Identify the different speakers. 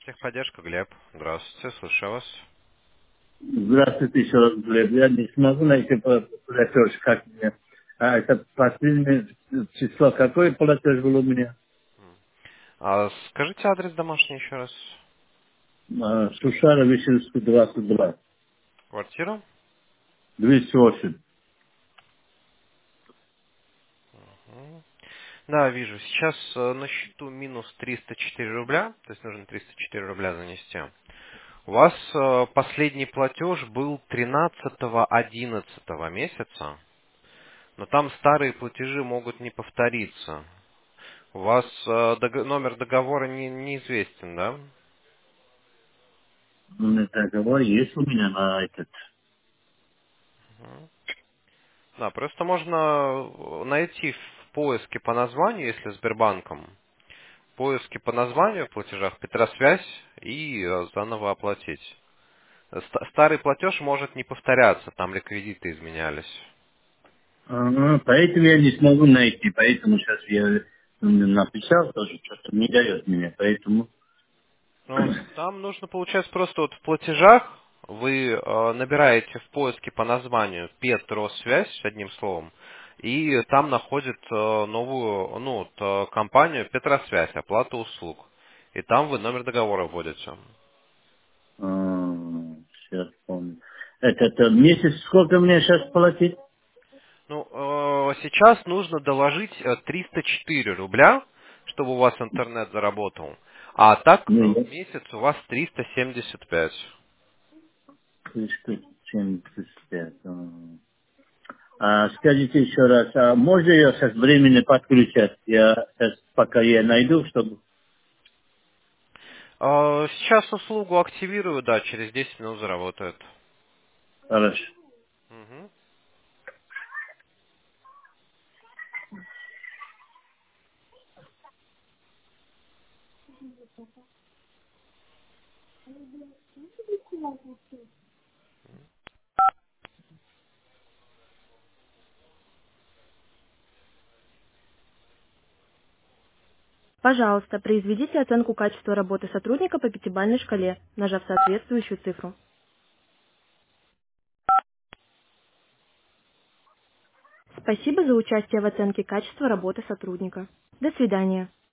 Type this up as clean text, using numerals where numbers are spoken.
Speaker 1: Техподдержка, Глеб. Здравствуйте, слушаю вас.
Speaker 2: Здравствуйте еще раз, Глеб. Я не смогу найти платеж, как мне. А это последнее число. Какой платеж был у меня?
Speaker 1: Скажите адрес домашний еще раз.
Speaker 2: Сушара Вишенский 22.
Speaker 1: Квартира?
Speaker 2: 208.
Speaker 1: Мгм. Да, вижу. Сейчас на счету минус 304 рубля, то есть нужно 304 рубля занести. У вас последний платеж был 13-11 месяца, но там старые платежи могут не повториться. У вас номер договора неизвестен, да?
Speaker 2: Договор есть у меня на этот.
Speaker 1: Мгм. Да, просто можно найти в поиске по названию, если Сбербанком, в поиске по названию в платежах Петросвязь и заново оплатить. Старый платеж может не повторяться, там реквизиты изменялись.
Speaker 2: Поэтому я не смогу найти. Поэтому сейчас я написал тоже, что-то не дает мне. Поэтому...
Speaker 1: Ну, там нужно, получается, просто вот в платежах вы набираете в поиске по названию Петросвязь, одним словом, и там находит новую, ну, вот, компанию Петросвязь, оплата услуг. И там вы номер договора вводите.
Speaker 2: Сейчас помню. Это месяц сколько мне сейчас платить?
Speaker 1: Ну, сейчас нужно доложить 304 рубля, чтобы у вас интернет заработал. А так
Speaker 2: Ну,
Speaker 1: в месяц у вас 375.
Speaker 2: 375. Скажите еще раз, можно ее сейчас временно подключать? Я сейчас, пока я найду, чтобы...
Speaker 1: Сейчас услугу активирую, да, через 10 минут заработает.
Speaker 2: Хорошо.
Speaker 1: Мгм.
Speaker 3: Пожалуйста, произведите оценку качества работы сотрудника по пятибалльной шкале, нажав соответствующую цифру. Спасибо за участие в оценке качества работы сотрудника. До свидания.